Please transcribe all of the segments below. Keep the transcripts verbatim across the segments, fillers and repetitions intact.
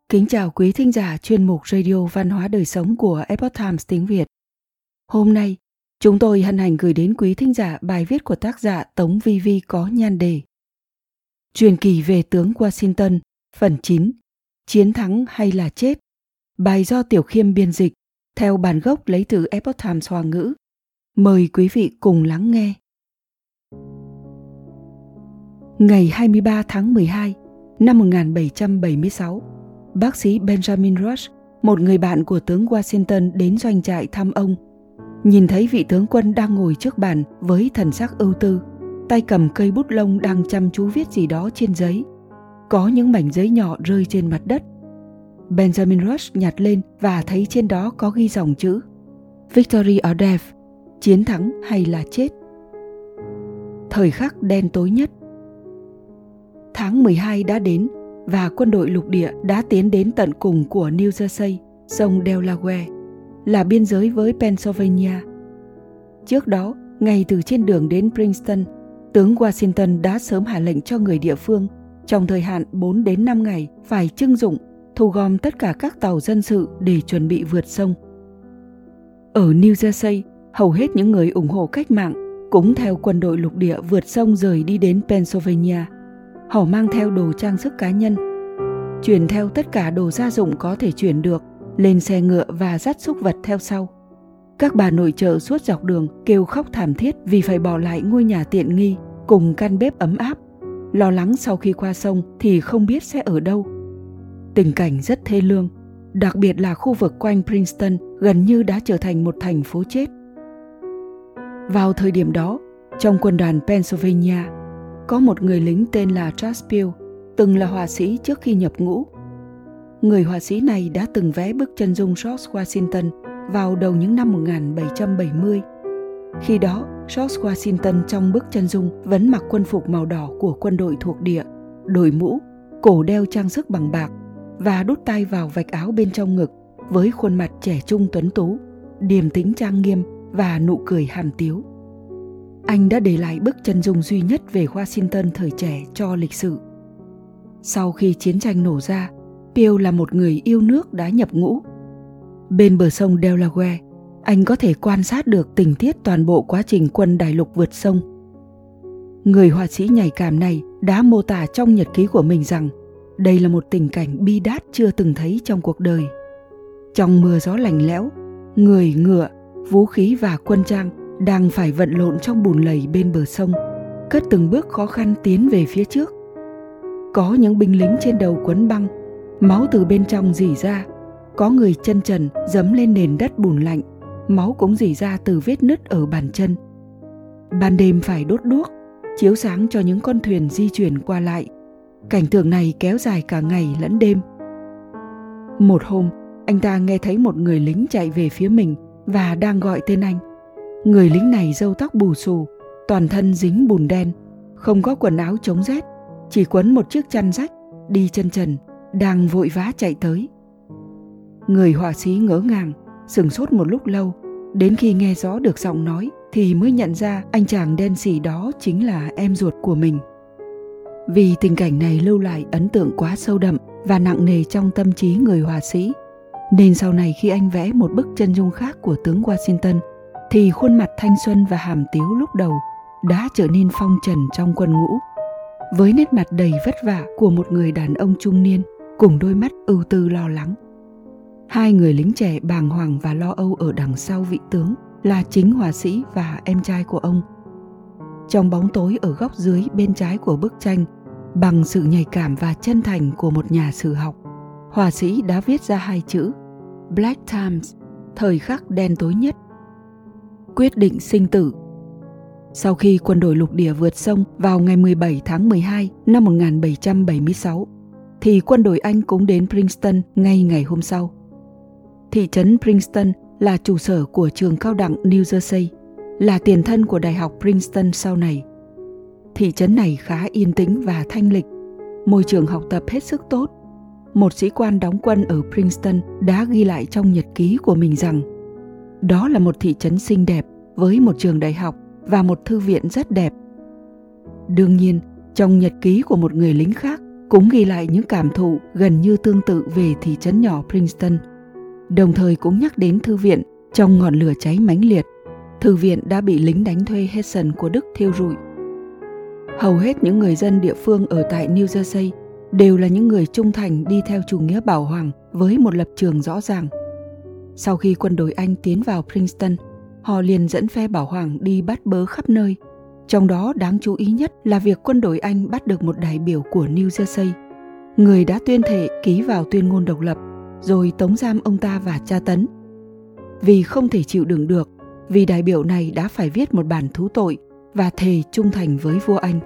Kính chào quý thính giả chuyên mục Radio Văn hóa Đời Sống của Epoch Times tiếng Việt. Hôm nay, chúng tôi hân hạnh gửi đến quý thính giả bài viết của tác giả Tống Vi Vi có nhan đề Truyền kỳ về tướng Washington, phần chín, Chiến thắng hay là chết? Bài do Tiểu Khiêm biên dịch, theo bản gốc lấy từ Epoch Times Hoa ngữ. Mời quý vị cùng lắng nghe. Ngày hai mươi ba tháng mười hai năm một nghìn bảy trăm bảy mươi sáu, bác sĩ Benjamin Rush, một người bạn của tướng Washington đến doanh trại thăm ông. Nhìn thấy vị tướng quân đang ngồi trước bàn với thần sắc ưu tư, tay cầm cây bút lông đang chăm chú viết gì đó trên giấy. Có những mảnh giấy nhỏ rơi trên mặt đất. Benjamin Rush nhặt lên và thấy trên đó có ghi dòng chữ Victory or Death, chiến thắng hay là chết. Thời khắc đen tối nhất. Tháng mười hai đã đến và quân đội lục địa đã tiến đến tận cùng của New Jersey, sông Delaware, là biên giới với Pennsylvania. Trước đó, ngay từ trên đường đến Princeton, tướng Washington đã sớm hạ lệnh cho người địa phương trong thời hạn bốn đến năm ngày phải trưng dụng, thu gom tất cả các tàu dân sự để chuẩn bị vượt sông. Ở New Jersey, hầu hết những người ủng hộ cách mạng cũng theo quân đội lục địa vượt sông rời đi đến Pennsylvania. Họ mang theo đồ trang sức cá nhân, chuyển theo tất cả đồ gia dụng có thể chuyển được lên xe ngựa và dắt súc vật theo sau. Các bà nội trợ suốt dọc đường kêu khóc thảm thiết vì phải bỏ lại ngôi nhà tiện nghi cùng căn bếp ấm áp, lo lắng sau khi qua sông thì không biết sẽ ở đâu. Tình cảnh rất thê lương, đặc biệt là khu vực quanh Princeton gần như đã trở thành một thành phố chết. Vào thời điểm đó, trong quân đoàn Pennsylvania, có một người lính tên là Charles Peel, từng là họa sĩ trước khi nhập ngũ. Người họa sĩ này đã từng vẽ bức chân dung George Washington vào đầu những năm một nghìn bảy trăm bảy mươi. Khi đó, George Washington trong bức chân dung vẫn mặc quân phục màu đỏ của quân đội thuộc địa, đội mũ, cổ đeo trang sức bằng bạc và đút tay vào vạch áo bên trong ngực với khuôn mặt trẻ trung tuấn tú, điềm tĩnh trang nghiêm và nụ cười hàm tiếu. Anh đã để lại bức chân dung duy nhất về Washington thời trẻ cho lịch sử. Sau khi chiến tranh nổ ra, Peel là một người yêu nước đã nhập ngũ. Bên bờ sông Delaware, anh có thể quan sát được tình tiết toàn bộ quá trình quân đại lục vượt sông. Người họa sĩ nhạy cảm này đã mô tả trong nhật ký của mình rằng đây là một tình cảnh bi đát chưa từng thấy trong cuộc đời. Trong mưa gió lạnh lẽo, người, ngựa, vũ khí và quân trang đang phải vận lộn trong bùn lầy bên bờ sông, cất từng bước khó khăn tiến về phía trước. Có những binh lính trên đầu quấn băng, máu từ bên trong rỉ ra. Có người chân trần dẫm lên nền đất bùn lạnh, máu cũng rỉ ra từ vết nứt ở bàn chân. Ban đêm phải đốt đuốc, chiếu sáng cho những con thuyền di chuyển qua lại. Cảnh tượng này kéo dài cả ngày lẫn đêm. Một hôm, anh ta nghe thấy một người lính chạy về phía mình và đang gọi tên anh. Người lính này râu tóc bù xù, toàn thân dính bùn đen, không có quần áo chống rét, chỉ quấn một chiếc chăn rách, đi chân trần, đang vội vã chạy tới. Người họa sĩ ngỡ ngàng, sửng sốt một lúc lâu, đến khi nghe rõ được giọng nói thì mới nhận ra anh chàng đen xì đó chính là em ruột của mình. Vì tình cảnh này lưu lại ấn tượng quá sâu đậm và nặng nề trong tâm trí người họa sĩ, nên sau này khi anh vẽ một bức chân dung khác của tướng Washington thì khuôn mặt thanh xuân và hàm tiếu lúc đầu đã trở nên phong trần trong quân ngũ, với nét mặt đầy vất vả của một người đàn ông trung niên cùng đôi mắt ưu tư lo lắng. Hai người lính trẻ bàng hoàng và lo âu ở đằng sau vị tướng là chính họa sĩ và em trai của ông. Trong bóng tối ở góc dưới bên trái của bức tranh, bằng sự nhạy cảm và chân thành của một nhà sử học, họa sĩ đã viết ra hai chữ Black Times, thời khắc đen tối nhất. Quyết định sinh tử. Sau khi quân đội lục địa vượt sông vào ngày mười bảy tháng mười hai năm một nghìn bảy trăm bảy mươi sáu, thì quân đội Anh cũng đến Princeton ngay ngày hôm sau. Thị trấn Princeton là trụ sở của trường cao đẳng New Jersey, là tiền thân của Đại học Princeton sau này. Thị trấn này khá yên tĩnh và thanh lịch, môi trường học tập hết sức tốt. Một sĩ quan đóng quân ở Princeton đã ghi lại trong nhật ký của mình rằng đó là một thị trấn xinh đẹp với một trường đại học và một thư viện rất đẹp. Đương nhiên, trong nhật ký của một người lính khác cũng ghi lại những cảm thụ gần như tương tự về thị trấn nhỏ Princeton, đồng thời cũng nhắc đến thư viện trong ngọn lửa cháy mãnh liệt. Thư viện đã bị lính đánh thuê Hessen của Đức thiêu rụi. Hầu hết những người dân địa phương ở tại New Jersey đều là những người trung thành đi theo chủ nghĩa bảo hoàng với một lập trường rõ ràng. Sau khi quân đội Anh tiến vào Princeton, họ liền dẫn phe bảo hoàng đi bắt bớ khắp nơi. Trong đó đáng chú ý nhất là việc quân đội Anh bắt được một đại biểu của New Jersey, người đã tuyên thệ ký vào tuyên ngôn độc lập, rồi tống giam ông ta và tra tấn. Vì không thể chịu đựng được, vị đại biểu này đã phải viết một bản thú tội và thề trung thành với vua Anh.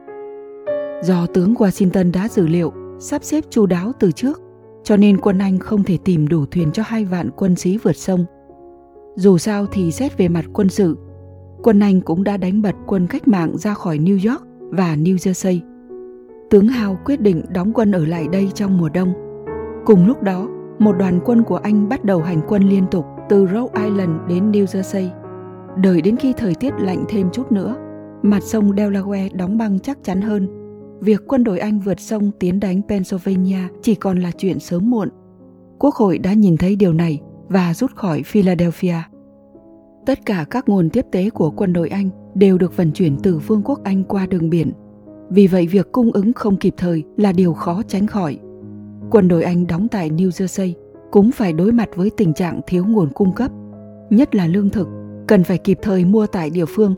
Do tướng Washington đã dự liệu, sắp xếp chu đáo từ trước, cho nên quân Anh không thể tìm đủ thuyền cho hai vạn quân sĩ vượt sông. Dù sao thì xét về mặt quân sự, quân Anh cũng đã đánh bật quân cách mạng ra khỏi New York và New Jersey. Tướng Howe quyết định đóng quân ở lại đây trong mùa đông. Cùng lúc đó, một đoàn quân của Anh bắt đầu hành quân liên tục từ Rhode Island đến New Jersey. Đợi đến khi thời tiết lạnh thêm chút nữa, mặt sông Delaware đóng băng chắc chắn hơn, việc quân đội Anh vượt sông tiến đánh Pennsylvania chỉ còn là chuyện sớm muộn. Quốc hội đã nhìn thấy điều này và rút khỏi Philadelphia. Tất cả các nguồn tiếp tế của quân đội Anh đều được vận chuyển từ Vương quốc Anh qua đường biển. Vì vậy việc cung ứng không kịp thời là điều khó tránh khỏi. Quân đội Anh đóng tại New Jersey cũng phải đối mặt với tình trạng thiếu nguồn cung cấp, nhất là lương thực, cần phải kịp thời mua tại địa phương.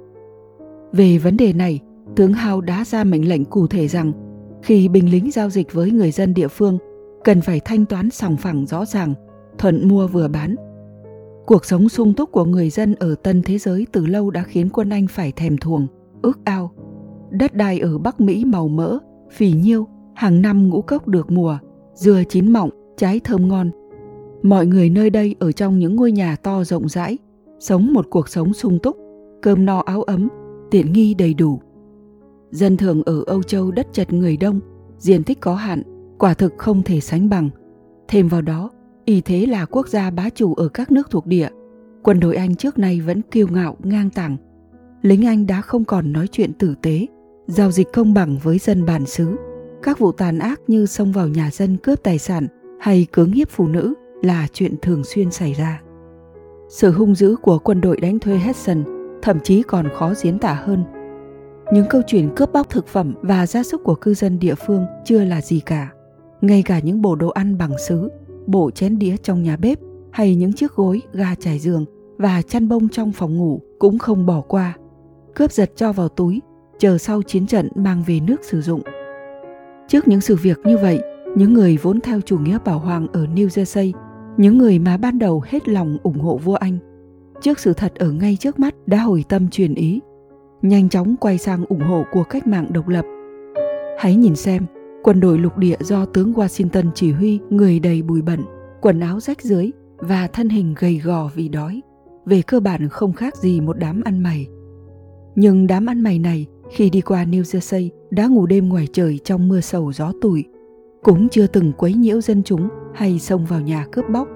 Về vấn đề này, tướng Howe đã ra mệnh lệnh cụ thể rằng khi binh lính giao dịch với người dân địa phương, cần phải thanh toán sòng phẳng rõ ràng, thuận mua vừa bán. Cuộc sống sung túc của người dân ở Tân Thế Giới từ lâu đã khiến quân Anh phải thèm thuồng, ước ao. Đất đai ở Bắc Mỹ màu mỡ, phì nhiêu, hàng năm ngũ cốc được mùa, dừa chín mọng, trái thơm ngon. Mọi người nơi đây ở trong những ngôi nhà to rộng rãi, sống một cuộc sống sung túc, cơm no áo ấm, tiện nghi đầy đủ. Dân thường ở Âu Châu đất chật người đông, diện tích có hạn, quả thực không thể sánh bằng. Thêm vào đó, y thế là quốc gia bá chủ ở các nước thuộc địa, quân đội Anh trước nay vẫn kiêu ngạo ngang tàng. Lính Anh đã không còn nói chuyện tử tế, giao dịch công bằng với dân bản xứ. Các vụ tàn ác như xông vào nhà dân cướp tài sản hay cưỡng hiếp phụ nữ là chuyện thường xuyên xảy ra. Sự hung dữ của quân đội đánh thuê Hessen thậm chí còn khó diễn tả hơn. Những câu chuyện cướp bóc thực phẩm và gia súc của cư dân địa phương chưa là gì cả. Ngay cả những bộ đồ ăn bằng sứ, bộ chén đĩa trong nhà bếp hay những chiếc gối, ga trải giường và chăn bông trong phòng ngủ cũng không bỏ qua. Cướp giật cho vào túi, chờ sau chiến trận mang về nước sử dụng. Trước những sự việc như vậy, những người vốn theo chủ nghĩa bảo hoàng ở New Jersey, những người mà ban đầu hết lòng ủng hộ vua Anh, trước sự thật ở ngay trước mắt đã hồi tâm chuyển ý, nhanh chóng quay sang ủng hộ cuộc cách mạng độc lập. Hãy nhìn xem, quân đội lục địa do tướng Washington chỉ huy, người đầy bụi bẩn, quần áo rách rưới và thân hình gầy gò vì đói, về cơ bản không khác gì một đám ăn mày. Nhưng đám ăn mày này khi đi qua New Jersey đã ngủ đêm ngoài trời trong mưa sầu gió tủi, cũng chưa từng quấy nhiễu dân chúng hay xông vào nhà cướp bóc.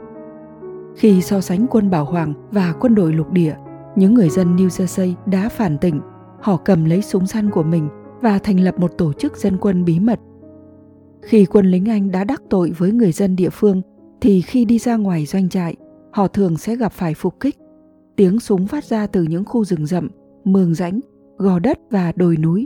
Khi so sánh quân bảo hoàng và quân đội lục địa, những người dân New Jersey đã phản tỉnh. Họ cầm lấy súng săn của mình và thành lập một tổ chức dân quân bí mật. Khi quân lính Anh đã đắc tội với người dân địa phương, thì khi đi ra ngoài doanh trại, họ thường sẽ gặp phải phục kích. Tiếng súng phát ra từ những khu rừng rậm, mương rãnh, gò đất và đồi núi.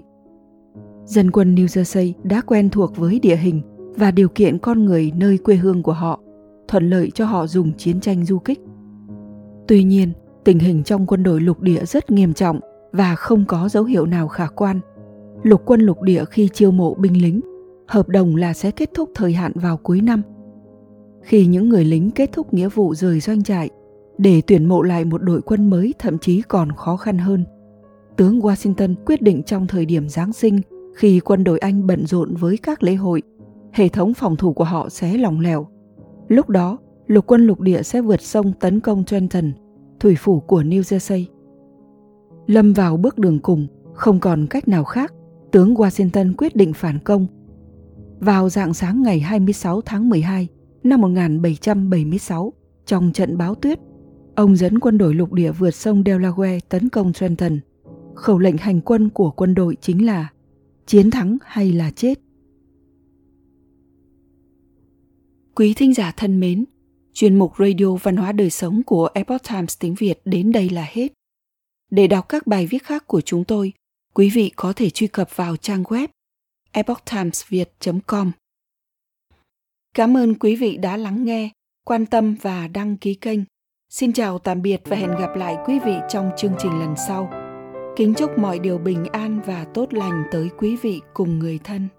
Dân quân New Jersey đã quen thuộc với địa hình và điều kiện con người nơi quê hương của họ, thuận lợi cho họ dùng chiến tranh du kích. Tuy nhiên, tình hình trong quân đội lục địa rất nghiêm trọng và không có dấu hiệu nào khả quan. Lục quân lục địa khi chiêu mộ binh lính, hợp đồng là sẽ kết thúc thời hạn vào cuối năm. Khi những người lính kết thúc nghĩa vụ rời doanh trại, để tuyển mộ lại một đội quân mới thậm chí còn khó khăn hơn. Tướng Washington quyết định trong thời điểm Giáng sinh, khi quân đội Anh bận rộn với các lễ hội, hệ thống phòng thủ của họ sẽ lỏng lẻo. Lúc đó, lục quân lục địa sẽ vượt sông tấn công Trenton, thủy phủ của New Jersey. Lâm vào bước đường cùng, không còn cách nào khác, tướng Washington quyết định phản công. Vào rạng sáng ngày hai mươi sáu tháng mười hai năm một nghìn bảy trăm bảy mươi sáu, trong trận bão tuyết, ông dẫn quân đội lục địa vượt sông Delaware tấn công Trenton. Khẩu lệnh hành quân của quân đội chính là chiến thắng hay là chết. Quý thính giả thân mến, chuyên mục Radio Văn hóa Đời Sống của Epoch Times tiếng Việt đến đây là hết. Để đọc các bài viết khác của chúng tôi, quý vị có thể truy cập vào trang web epoch times viet chấm com. Cảm ơn quý vị đã lắng nghe, quan tâm và đăng ký kênh. Xin chào tạm biệt và hẹn gặp lại quý vị trong chương trình lần sau. Kính chúc mọi điều bình an và tốt lành tới quý vị cùng người thân.